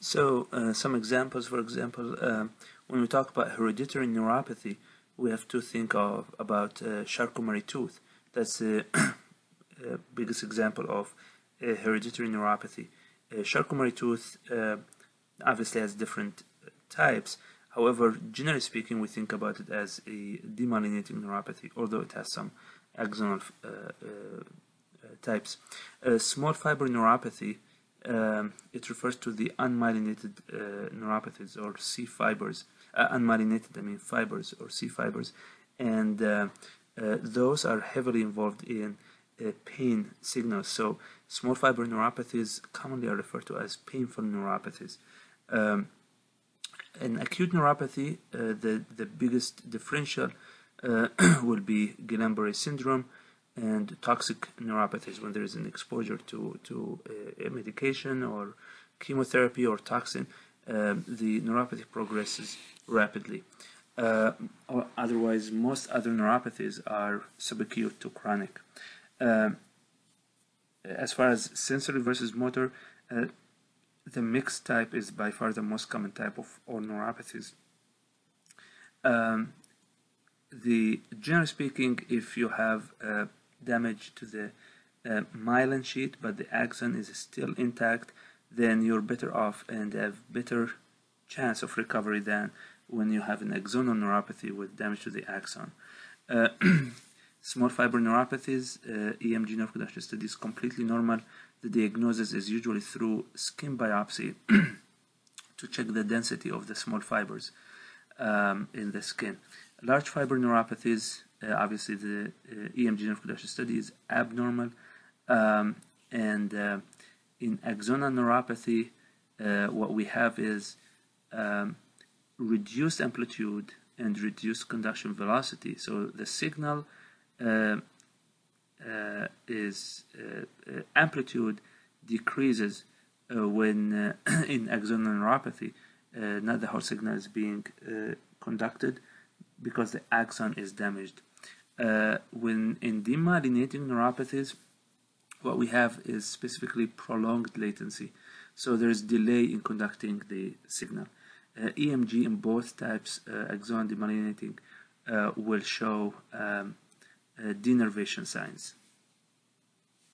Some examples, for example, when we talk about hereditary neuropathy, we have to think about Charcot-Marie-Tooth. That's the biggest example of hereditary neuropathy. Charcot-Marie-Tooth obviously has different types. However, generally speaking, we think about it as a demyelinating neuropathy, although it has some axonal types. Small fiber neuropathy, it refers to the unmyelinated neuropathies, or C fibers. Unmyelinated, I mean fibers, or C fibers, and those are heavily involved in pain signals. So small fiber neuropathies commonly are referred to as painful neuropathies. In acute neuropathy, the biggest differential will be Guillain-Barré syndrome and toxic neuropathies, when there is an exposure to a medication or chemotherapy or toxin. The neuropathy progresses rapidly. Otherwise, most other neuropathies are subacute to chronic. As far as sensory versus motor, the mixed type is by far the most common type of all neuropathies. Generally speaking, if you have damage to the myelin sheath but the axon is still intact, then you're better off and have better chance of recovery than when you have an axonal neuropathy with damage to the axon. Small fiber neuropathies, EMG nerve conduction study is completely normal. The diagnosis is usually through skin biopsy to check the density of the small fibers in the skin. Large fiber neuropathies, obviously the EMG nerve conduction study is abnormal, and in axonal neuropathy, what we have is reduced amplitude and reduced conduction velocity. So the signal amplitude decreases when in axonal neuropathy, not the whole signal is being conducted because the axon is damaged. When in demyelinating neuropathies, what we have is specifically prolonged latency. So there is delay in conducting the signal. EMG in both types, axon demyelinating, will show denervation signs.